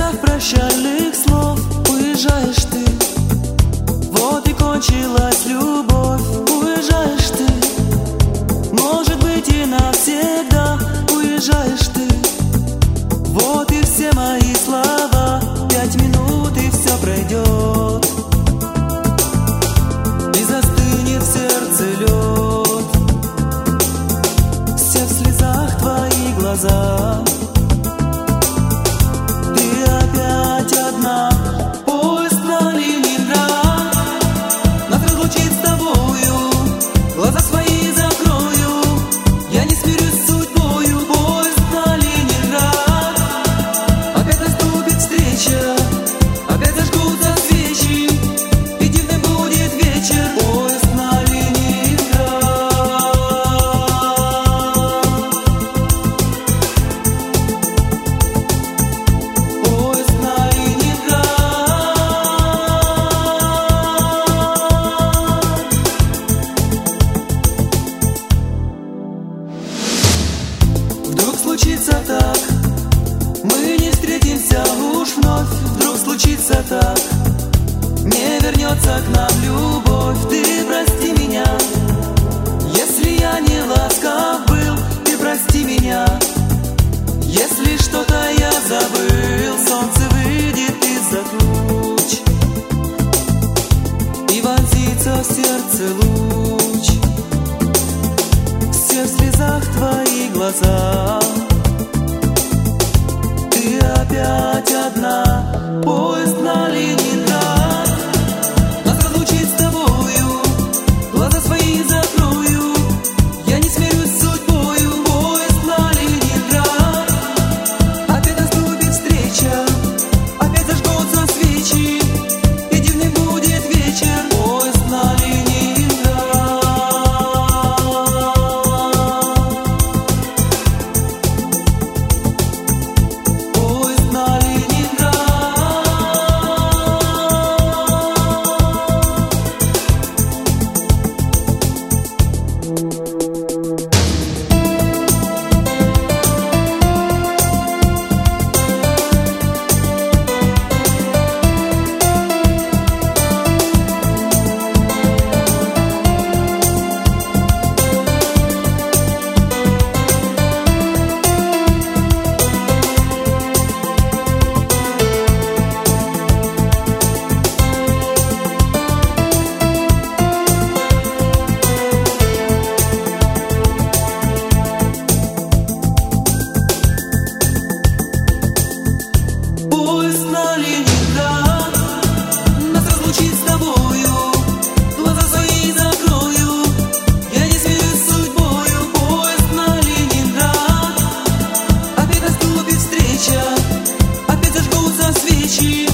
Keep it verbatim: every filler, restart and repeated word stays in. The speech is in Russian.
слезах прощальных слов уезжаешь ты. Вот и кончилась любовь, уезжаешь ты. Может быть и навсегда уезжаешь ты. Вот и все мои слова, пять минут и все пройдет. И застынет в сердце лед. Все в слезах твои глаза. Ты опять одна. Поезд на Ленинград нас разлучит с тобою. Глаза свои закрою. Я не смирюсь с судьбою. Поезд на Ленинград. Опять наступит встреча. Опять зажгутся свечи. И дивным будет вечер. Поезд на Ленинград. Поезд на Ленинград. Вдруг случится так, мы не встретимся уж вновь. Вдруг случится так, не вернется к нам любовь. Ты прости меня, если я не ласков был. Ты прости меня, если что-то я забыл. Солнце выйдет из-за туч и вонзится в сердце луч. Все в слезах твои глаза. Ты опять одна. Поезд на Ленинград нас разлучит с тобою. Глаза свои закрою. Я не смирюсь с судьбою. Поезд на Ленинград. Опять наступит встреча. Опять зажгутся свечи. И дивным будет вечер. Поезд на Ленинград. Поезд на Ленинград. Поезд на Ленинград нас разлучит с тобою. Глаза свои закрою. Я не смирюсь с судьбою. Поезд на Ленинград. Опять наступит встреча. Опять зажгутся свечи.